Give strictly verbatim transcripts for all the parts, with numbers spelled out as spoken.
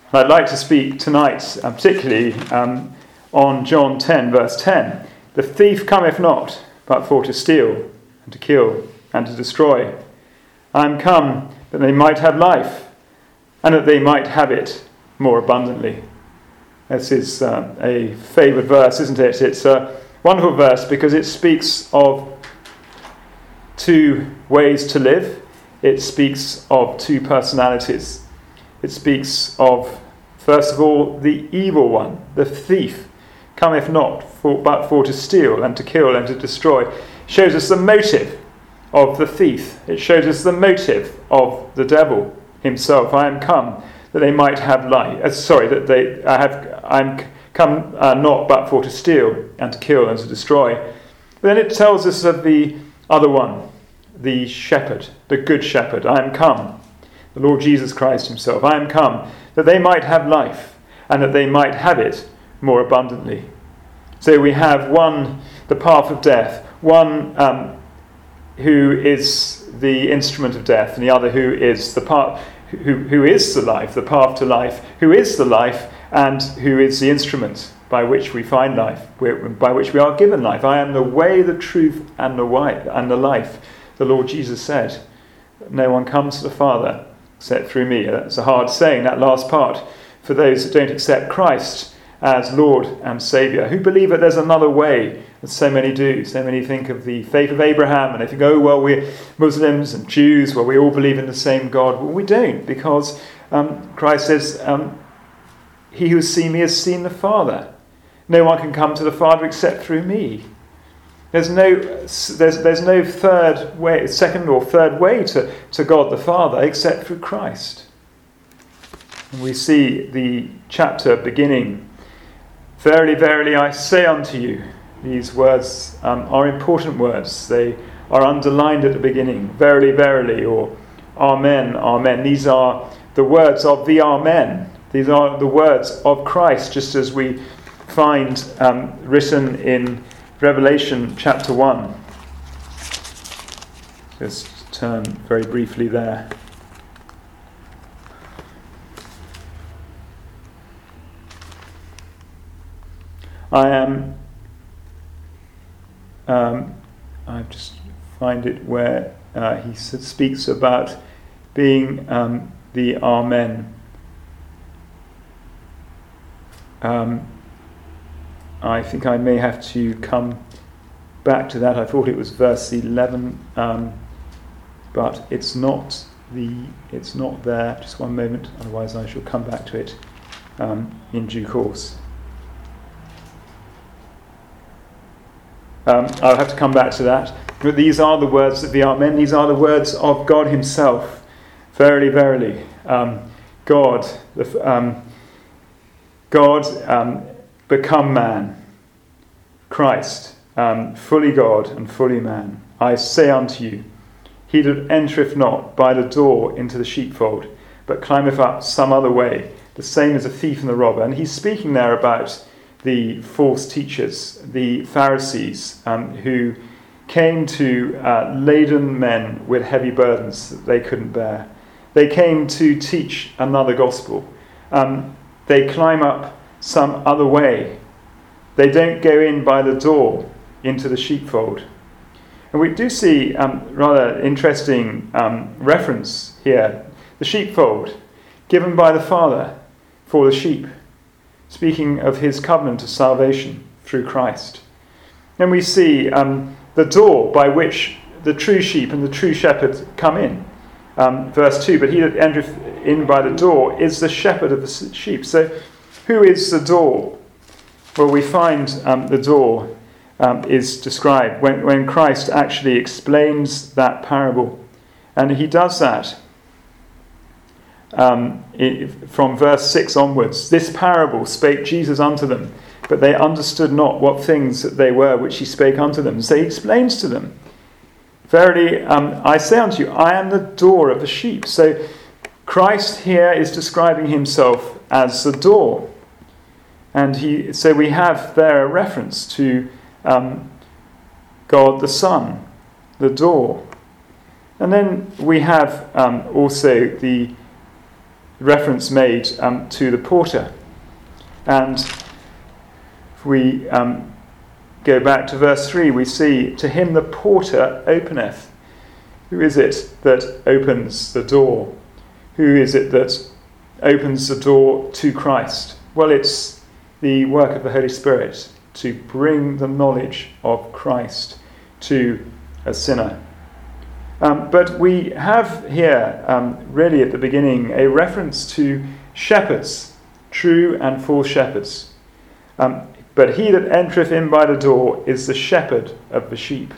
And I'd like to speak tonight, uh, particularly um, on John ten, verse ten. The thief cometh not, but for to steal, and to kill, and to destroy. I am come that they might have life, and that they might have it more abundantly. This is uh, a favoured verse, isn't it? It's a wonderful verse because it speaks of two ways to live. It speaks of two personalities. It speaks of, first of all, the evil one, the thief, cometh not for, but for to steal and to kill and to destroy. It shows us the motive of the thief. It shows us the motive of the devil himself. I am come that they might have life. Uh, sorry, that they I have. I'm come uh, not but for to steal and to kill and to destroy. But then it tells us of the other one, the shepherd, the good shepherd. I am come, the Lord Jesus Christ himself. I am come that they might have life and that they might have it more abundantly. So we have one, the path of death, one um, who is the instrument of death, and the other who is the path, who, who is the life, the path to life, who is the life and who is the instrument by which we find life, by which we are given life. I am the way, the truth, and the way, and the life. The Lord Jesus said, no one comes to the Father except through me. That's a hard saying, that last part, for those that don't accept Christ as Lord and Saviour, who believe that there's another way, as so many do. So many think of the faith of Abraham, and they think, oh, well, we're Muslims and Jews, well, we all believe in the same God. Well, we don't, because um, Christ says, um, he who has seen me has seen the Father. No one can come to the Father except through me. There's no there's there's no third way, second or third way to, to God the Father except through Christ. And we see the chapter beginning, verily, verily, I say unto you. These words um, are important words. They are underlined at the beginning. Verily, verily, or Amen, Amen. These are the words of the Amen. These are the words of Christ, just as we find um, written in Revelation chapter one. Just turn very briefly there. I am, um, I just find it where uh, he speaks about being um, the Amen. Um, I think I may have to come back to that. I thought it was verse eleven, um, but it's not the. It's not there. Just one moment, otherwise I shall come back to it um, in due course. Um, I'll have to come back to that. But these are the words of the Amen. These are the words of God Himself. Verily, verily, um, God, the, um, God. Um, become man, Christ, um, fully God and fully man. I say unto you, he that entereth not by the door into the sheepfold, but climbeth up some other way, the same as a thief and a robber. And he's speaking there about the false teachers, the Pharisees, um, who came to uh, laden men with heavy burdens that they couldn't bear. They came to teach another gospel. Um, they climb up some other way. They don't go in by the door into the sheepfold. And we do see um, rather interesting um, reference here. The sheepfold, given by the Father for the sheep, speaking of his covenant of salvation through Christ. Then we see um, the door by which the true sheep and the true shepherd come in. Um, verse two, but he that entereth in by the door is the shepherd of the sheep. So who is the door? Well, we find um, the door um, is described when, when Christ actually explains that parable. And he does that um, it, from verse six onwards. This parable spake Jesus unto them, but they understood not what things they were which he spake unto them. So he explains to them, verily, um, I say unto you, I am the door of the sheep. So Christ here is describing himself as the door. And he, so we have there a reference to um, God the Son, the door. And then we have um, also the reference made um, to the porter. And if we um, go back to verse three, we see, to him the porter openeth. Who is it that opens the door? Who is it that opens the door to Christ? Well, it's the work of the Holy Spirit to bring the knowledge of Christ to a sinner. Um, but we have here, um, really at the beginning, a reference to shepherds, true and false shepherds. Um, but he that entereth in by the door is the shepherd of the sheep.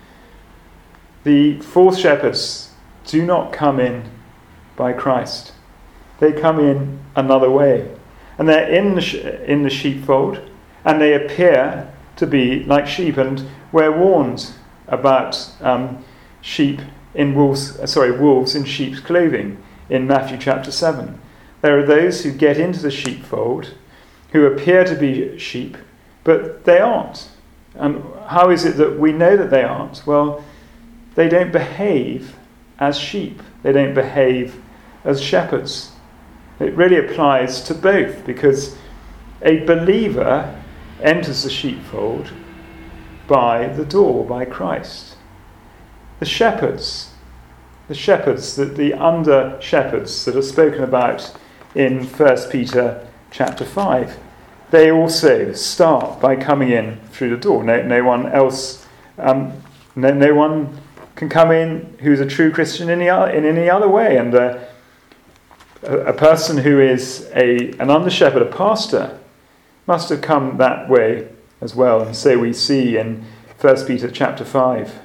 The false shepherds do not come in by Christ. They come in another way. And they're in the, sh- in the sheepfold, and they appear to be like sheep. And we're warned about um, sheep in wolves, uh, sorry, wolves in sheep's clothing in Matthew chapter seven. There are those who get into the sheepfold, who appear to be sheep, but they aren't. And how is it that we know that they aren't? Well, they don't behave as sheep. They don't behave as shepherds. It really applies to both, because a believer enters the sheepfold by the door, by Christ. The shepherds, the shepherds, the, the under shepherds that are spoken about in First Peter chapter five, they also start by coming in through the door. No, no one else, um, no, no one can come in who's a true Christian in any, in any other way. And uh, a, a person who is a an under shepherd, a pastor, must have come that way as well. And so we see in First Peter chapter five,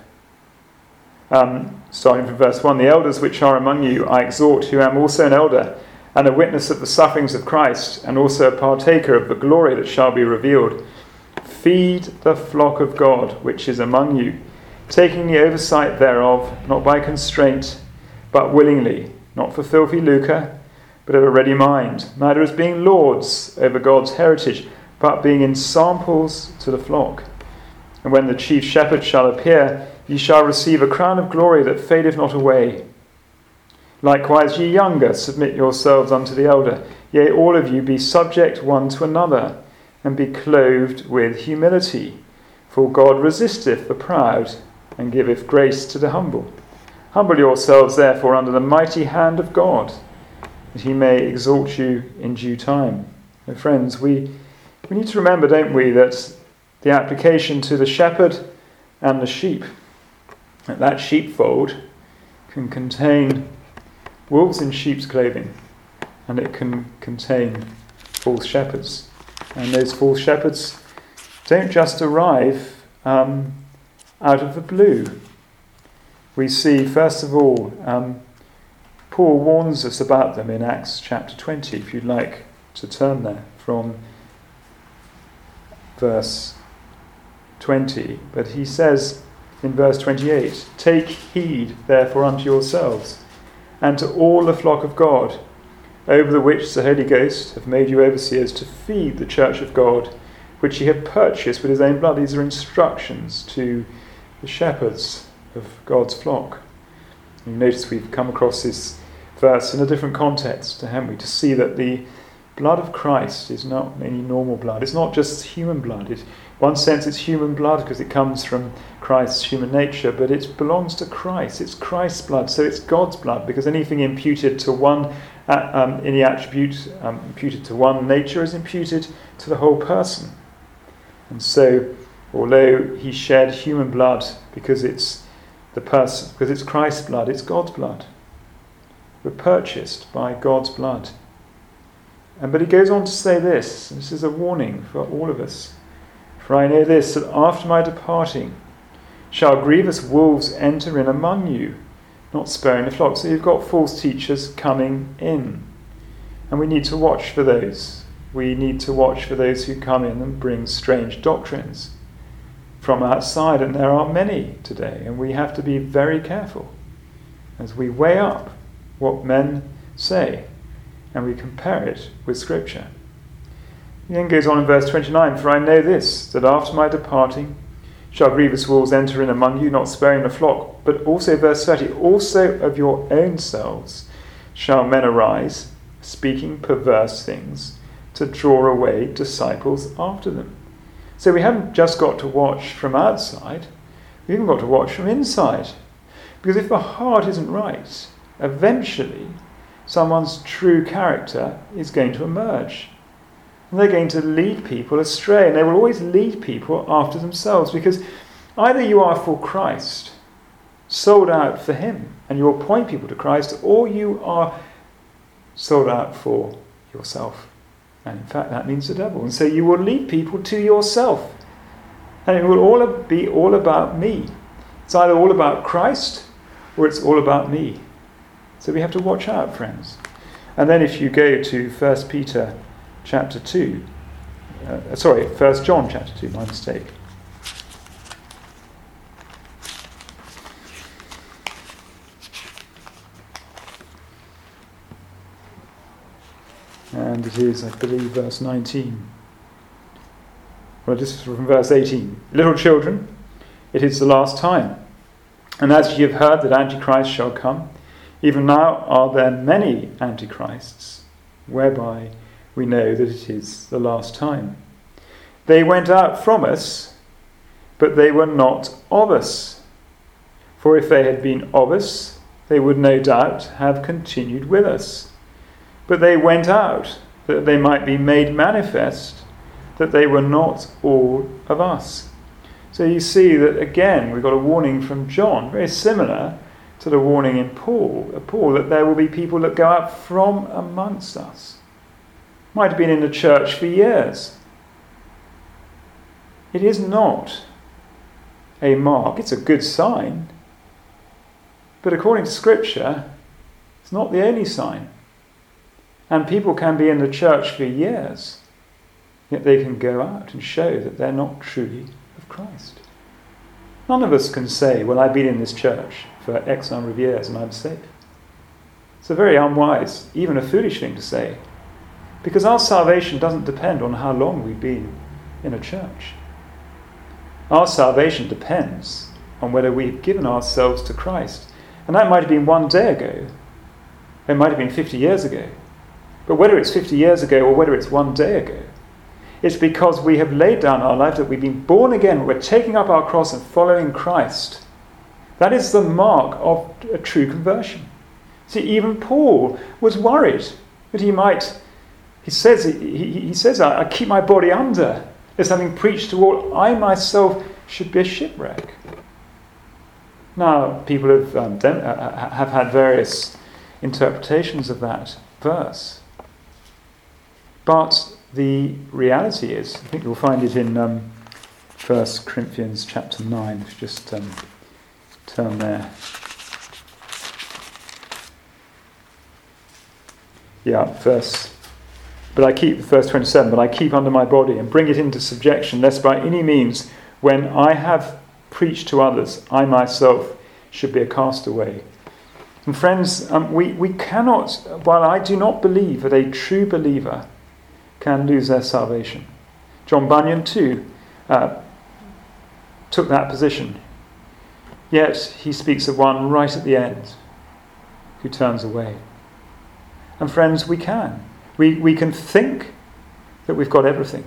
um, starting from verse one, the elders which are among you I exhort, who am also an elder, and a witness of the sufferings of Christ, and also a partaker of the glory that shall be revealed. Feed the flock of God which is among you, taking the oversight thereof, not by constraint, but willingly, not for filthy lucre, but of a ready mind, neither as being lords over God's heritage, but being in samples to the flock. And when the chief shepherd shall appear, ye shall receive a crown of glory that fadeth not away. Likewise, ye younger, submit yourselves unto the elder. Yea, all of you be subject one to another, and be clothed with humility. For God resisteth the proud, and giveth grace to the humble. Humble yourselves, therefore, under the mighty hand of God, that he may exalt you in due time. And friends, we, we need to remember, don't we, that the application to the shepherd and the sheep, that that sheepfold can contain wolves in sheep's clothing, and it can contain false shepherds. And those false shepherds don't just arrive um, out of the blue. We see, first of all, um, Paul warns us about them in Acts chapter twenty, if you'd like to turn there from verse twenty. But he says in verse twenty-eight, take heed therefore unto yourselves, and to all the flock of God, over the which the Holy Ghost hath made you overseers, to feed the church of God, which he hath purchased with his own blood. These are instructions to the shepherds of God's flock. You notice we've come across this verse in a different context, haven't we? To see that the blood of Christ is not any normal blood. It's not just human blood. It, in one sense, it's human blood because it comes from Christ's human nature, but it belongs to Christ. It's Christ's blood, so it's God's blood, because anything imputed to one, uh, um, any attribute um, imputed to one nature is imputed to the whole person. And so, although he shed human blood because it's the person, because it's Christ's blood, it's God's blood. We're purchased by God's blood. And but he goes on to say this, and this is a warning for all of us. For I know this, that after my departing shall grievous wolves enter in among you, not sparing the flock. So you've got false teachers coming in. And we need to watch for those. We need to watch for those who come in and bring strange doctrines from outside. And there are many today. And we have to be very careful as we weigh up what men say and we compare it with Scripture. He then goes on in verse twenty-nine, for I know this, that after my departing shall grievous wolves enter in among you, not sparing the flock. But also verse thirty, also of your own selves shall men arise, speaking perverse things to draw away disciples after them. So we haven't just got to watch from outside, we've even got to watch from inside. Because if the heart isn't right, eventually someone's true character is going to emerge. And they're going to lead people astray, and they will always lead people after themselves, because either you are for Christ, sold out for him, and you will point people to Christ, or you are sold out for yourself. And in fact, that means the devil. And so you will lead people to yourself. And it will all be all about me. It's either all about Christ or it's all about me. So we have to watch out, friends. And then if you go to First Peter chapter two, uh, sorry, First John chapter two, my mistake. And it is, I believe, verse nineteen. Well, this is from verse eighteen. Little children, it is the last time. And as ye have heard that Antichrist shall come, even now are there many Antichrists, whereby we know that it is the last time. They went out from us, but they were not of us. For if they had been of us, they would no doubt have continued with us. But they went out, that they might be made manifest, that they were not all of us. So you see that again, we've got a warning from John, very similar to the warning in Paul, uh, Paul, that there will be people that go out from amongst us. Might have been in the church for years. It is not a mark, it's a good sign, but according to Scripture, it's not the only sign. And people can be in the church for years, yet they can go out and show that they're not truly of Christ. None of us can say, well, I've been in this church for X number of years and I'm safe. It's a very unwise, even a foolish thing to say, because our salvation doesn't depend on how long we've been in a church. Our salvation depends on whether we've given ourselves to Christ. And that might have been one day ago. It might have been fifty years ago. But whether it's fifty years ago or whether it's one day ago, it's because we have laid down our life, that we've been born again, we're taking up our cross and following Christ. That is the mark of a true conversion. See, even Paul was worried that he might, he says, he, he says, I, I keep my body under, as having preached to all, I myself should be a shipwreck. Now, people have, um, dem- uh, have had various interpretations of that verse. But the reality is, I think you'll find it in um, First Corinthians chapter nine, if you just um, turn there. Yeah, verse, but I keep, verse twenty-seven, but I keep under my body and bring it into subjection, lest by any means, when I have preached to others, I myself should be a castaway. And friends, um, we, we cannot, while I do not believe that a true believer can lose their salvation. John Bunyan too uh, took that position. Yet he speaks of one right at the end who turns away. And friends, we can. We, we can think that we've got everything.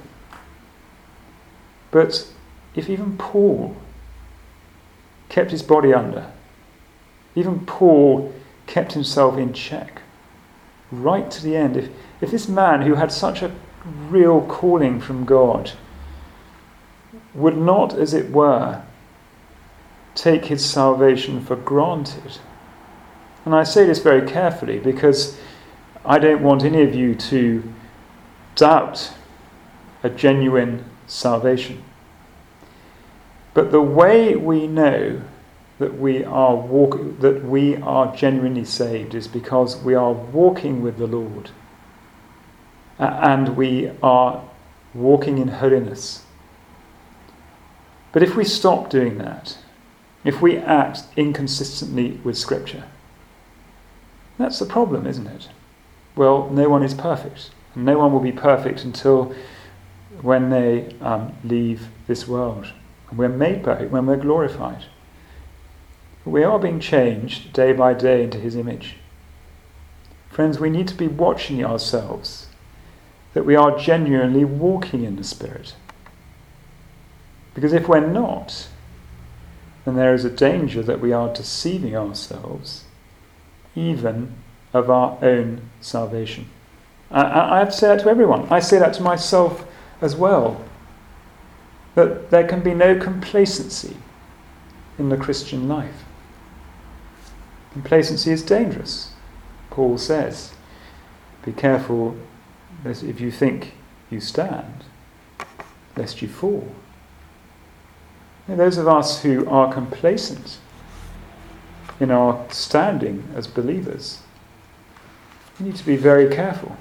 But if even Paul kept his body under, even Paul kept himself in check, right to the end, if, if this man who had such a real calling from God would not, as it were, take his salvation for granted. And I say this very carefully because I don't want any of you to doubt a genuine salvation. But the way we know that we are walk- that we are genuinely saved is because we are walking with the Lord. Uh, and we are walking in holiness. But if we stop doing that, if we act inconsistently with Scripture, that's the problem, isn't it? Well, no one is perfect. And no one will be perfect until when they um, leave this world. And we're made perfect when we're glorified. But we are being changed day by day into his image. Friends, we need to be watching ourselves, that we are genuinely walking in the Spirit. Because if we're not, then there is a danger that we are deceiving ourselves, even of our own salvation. I, I have to say that to everyone. I say that to myself as well. That there can be no complacency in the Christian life. Complacency is dangerous. Paul says, be careful that if you think you stand, lest you fall. And those of us who are complacent in our standing as believers, we need to be very careful.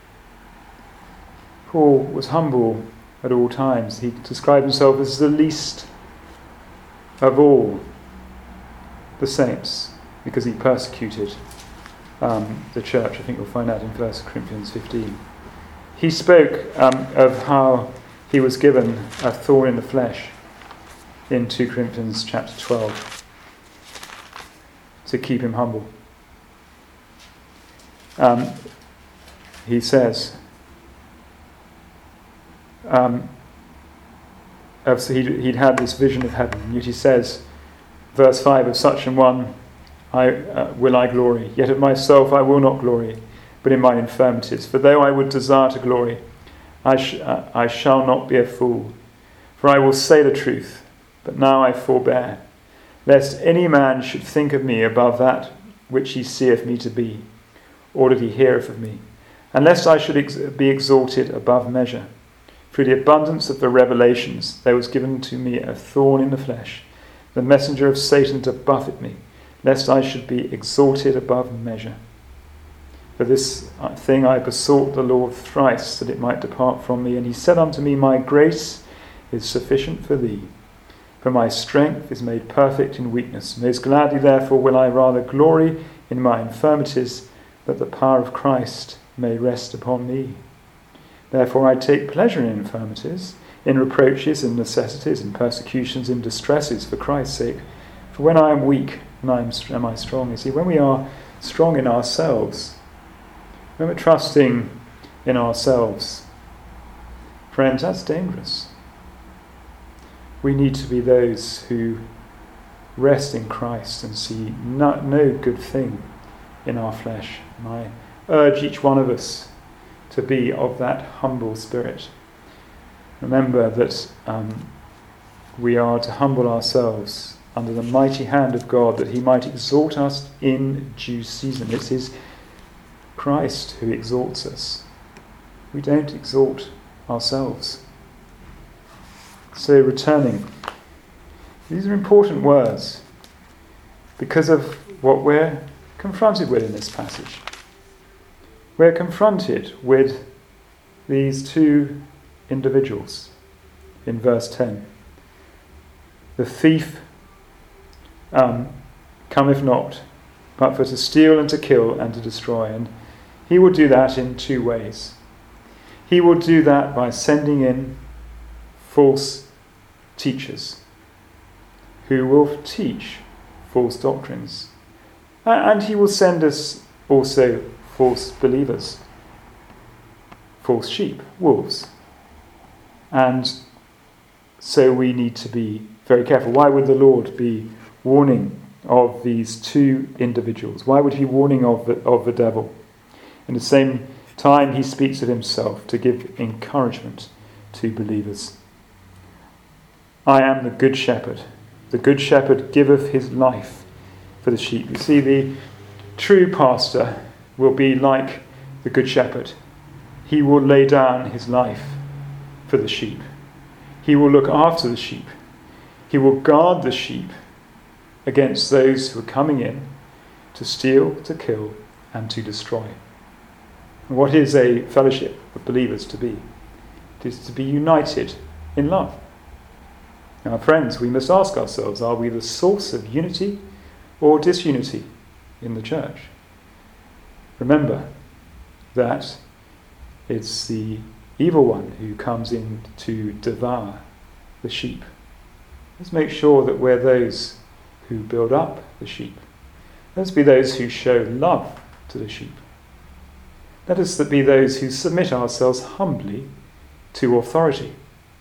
Paul was humble at all times. He described himself as the least of all the saints because he persecuted um, the church. I think you'll find that in First Corinthians fifteen. He spoke um, of how he was given a thorn in the flesh in Second Corinthians chapter twelve to keep him humble. Um, he says, um, so he'd, he'd had this vision of heaven, and yet he says, verse five, of such an one I uh, will I glory, yet of myself I will not glory, but in mine infirmities. For though I would desire to glory, I, sh- uh, I shall not be a fool, for I will say the truth, but now I forbear, lest any man should think of me above that which he seeth me to be, or that he heareth of me, and lest I should ex- be exalted above measure. Through the abundance of the revelations there was given to me a thorn in the flesh, the messenger of Satan to buffet me, lest I should be exalted above measure. For this thing I besought the Lord thrice, that it might depart from me. And he said unto me, my grace is sufficient for thee, for my strength is made perfect in weakness. Most gladly therefore will I rather glory in my infirmities, that the power of Christ may rest upon me. Therefore I take pleasure in infirmities, in reproaches, in necessities, in persecutions, in distresses, for Christ's sake. For when I am weak, then I am, am I strong. You see, when we are strong in ourselves, when we're trusting in ourselves, friends, that's dangerous. We need to be those who rest in Christ and see no, no good thing in our flesh. And I urge each one of us to be of that humble spirit. Remember that um, we are to humble ourselves under the mighty hand of God, that he might exalt us in due season. It's his Christ who exalts us. We don't exalt ourselves. So returning, these are important words because of what we're confronted with in this passage. We're confronted with these two individuals in verse ten. The thief um, cometh not, but for to steal and to kill and to destroy. And he will do that in two ways. He will do that by sending in false teachers who will teach false doctrines. And he will send us also false believers, false sheep, wolves. And so we need to be very careful. Why would the Lord be warning of these two individuals? Why would he warning of the, of the devil? In the same time, he speaks of himself to give encouragement to believers. I am the good shepherd. The good shepherd giveth his life for the sheep. You see, the true pastor will be like the good shepherd. He will lay down his life for the sheep. He will look after the sheep. He will guard the sheep against those who are coming in to steal, to kill, and to destroy. And what is a fellowship of believers to be? It is to be united in love. Now, friends, we must ask ourselves, are we the source of unity or disunity in the church? Remember that it's the evil one who comes in to devour the sheep. Let's make sure that we're those who build up the sheep. Let's be those who show love to the sheep. let us be those who submit ourselves humbly to authority.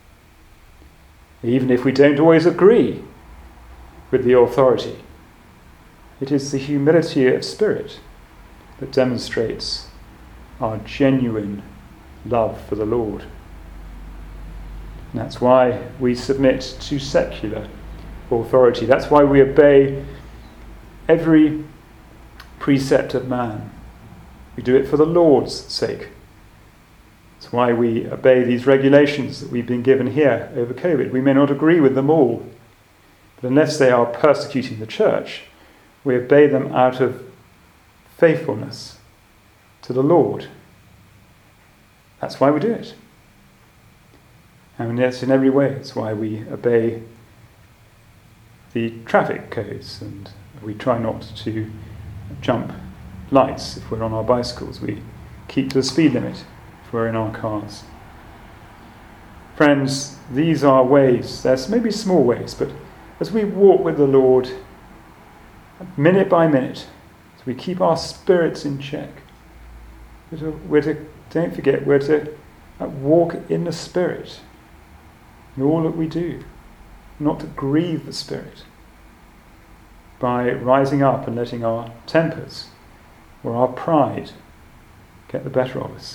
Even if we don't always agree with the authority, it is the humility of spirit that demonstrates our genuine love for the Lord. And that's why we submit to secular authority. That's why we obey every precept of man. We do it for the Lord's sake. That's why we obey these regulations that we've been given here over COVID. We may not agree with them all, but unless they are persecuting the church, we obey them out of faithfulness to the Lord. That's why we do it. And yes, in every way, it's why we obey the traffic codes, and we try not to jump lights if we're on our bicycles. We keep to the speed limit if we're in our cars. Friends, these are ways, there's maybe small ways, but as we walk with the Lord, minute by minute, as we keep our spirits in check, we're to, we're to don't forget, we're to walk in the Spirit in all that we do, not to grieve the Spirit by rising up and letting our tempers or our pride get the better of us.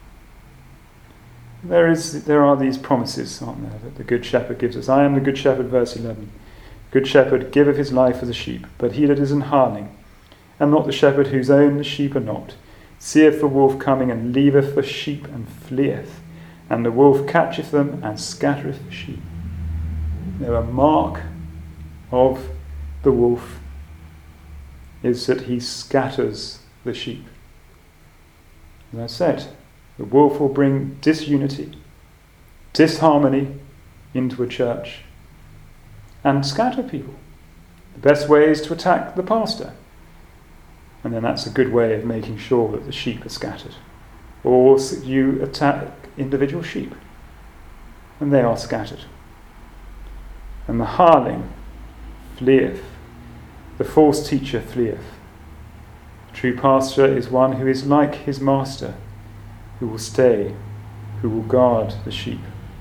There is, there are these promises, aren't there, that the Good Shepherd gives us. I am the Good Shepherd, verse eleven. Good Shepherd giveth his life for the sheep, but he that is an hireling, and not the shepherd whose own the sheep are not, seeth the wolf coming, and leaveth the sheep, and fleeth. And the wolf catcheth them, and scattereth the sheep. Now, a mark of the wolf is that he scatters the sheep. As I said, the wolf will bring disunity, disharmony into a church, and scatter people. The best way is to attack the pastor. And then that's a good way of making sure that the sheep are scattered. Or you attack individual sheep, and they are scattered. And the hireling fleeth, the false teacher fleeth. The true pastor is one who is like his master, who will stay, who will guard the sheep.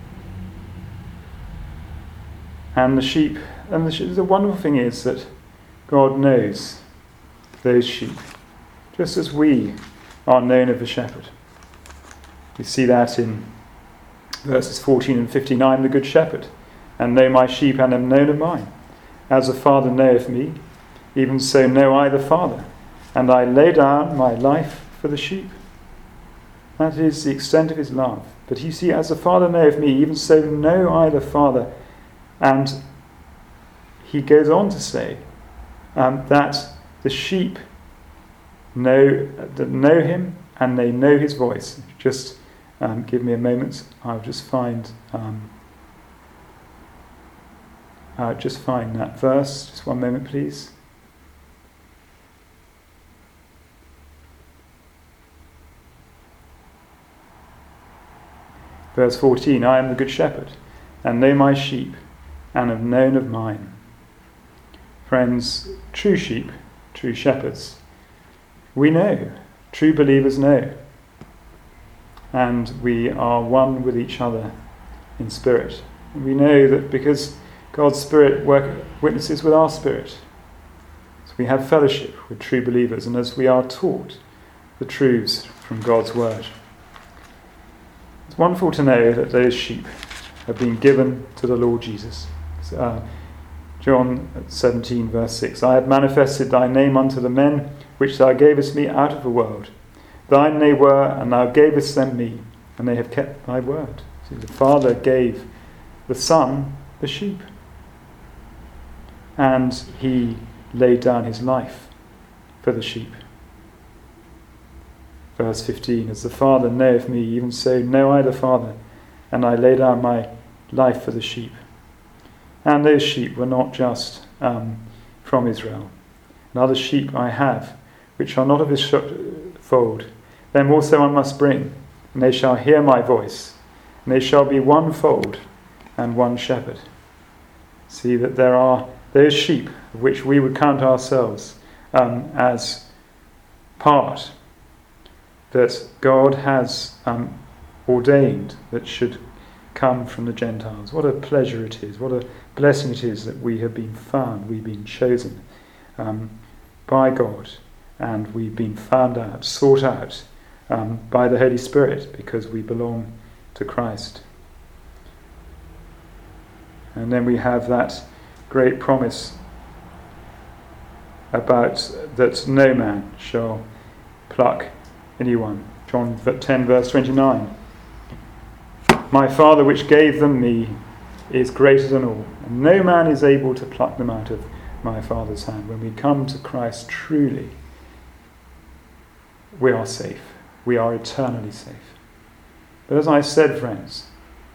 And the sheep, and the, sheep, the wonderful thing is that God knows those sheep, just as we are known of the shepherd. We see that in verses fourteen and fifty-nine, the Good Shepherd, and know my sheep and am known of mine. As the Father knoweth me, even so know I the Father, and I lay down my life for the sheep. That is the extent of his love. But you see, as the Father knoweth me, even so know I the Father. And he goes on to say um, that the sheep know that know him, and they know his voice. Just um, give me a moment. I'll just find um, I'll just find that verse. Just one moment, please. Verse fourteen, I am the good shepherd, and know my sheep, and am known of mine. Friends, true sheep, true shepherds, we know, true believers know, and we are one with each other in spirit. We know that because God's Spirit work, witnesses with our spirit, so we have fellowship with true believers, and as we are taught the truths from God's word. It's wonderful to know that those sheep have been given to the Lord Jesus. Uh, John seventeen, verse six, I have manifested thy name unto the men which thou gavest me out of the world. Thine they were, and thou gavest them me, and they have kept thy word. See, the Father gave the Son the sheep, and he laid down his life for the sheep. Verse fifteen, as the Father knoweth me, even so know I the Father, and I lay down my life for the sheep. And those sheep were not just um, from Israel. And other sheep I have, which are not of his fold. Them also I must bring, and they shall hear my voice, and they shall be one fold and one shepherd. See that there are those sheep of which we would count ourselves um, as part. that God has um, ordained that should come from the Gentiles. What a pleasure it is, what a blessing it is that we have been found, we've been chosen um, by God, and we've been found out, sought out um, by the Holy Spirit, because we belong to Christ. And then we have that great promise about that no man shall pluck anyone. John ten verse twenty-nine. My Father which gave them me is greater than all, and no man is able to pluck them out of my Father's hand. When we come to Christ truly, we are safe. We are eternally safe. But as I said, friends,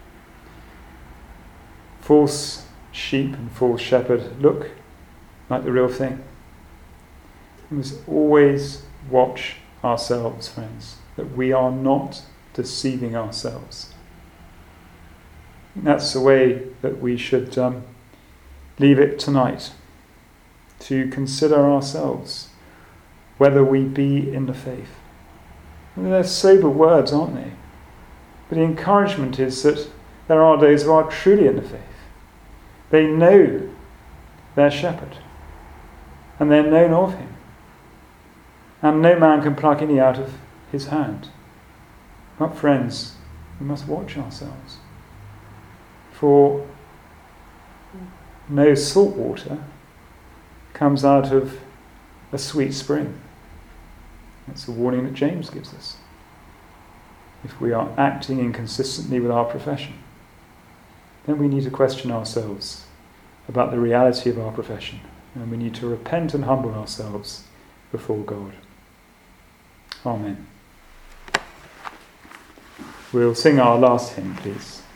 false sheep and false shepherd look like the real thing. We must always watch ourselves, friends, that we are not deceiving ourselves. That's the way that we should um, leave it tonight, to consider ourselves whether we be in the faith. I mean, they're sober words, aren't they? But the encouragement is that there are those who are truly in the faith. They know their shepherd, and they're known of him. And no man can pluck any out of his hand. But friends, we must watch ourselves. For no salt water comes out of a sweet spring. That's the warning that James gives us. If we are acting inconsistently with our profession, then we need to question ourselves about the reality of our profession, and we need to repent and humble ourselves before God. Amen. We'll sing our last hymn, please.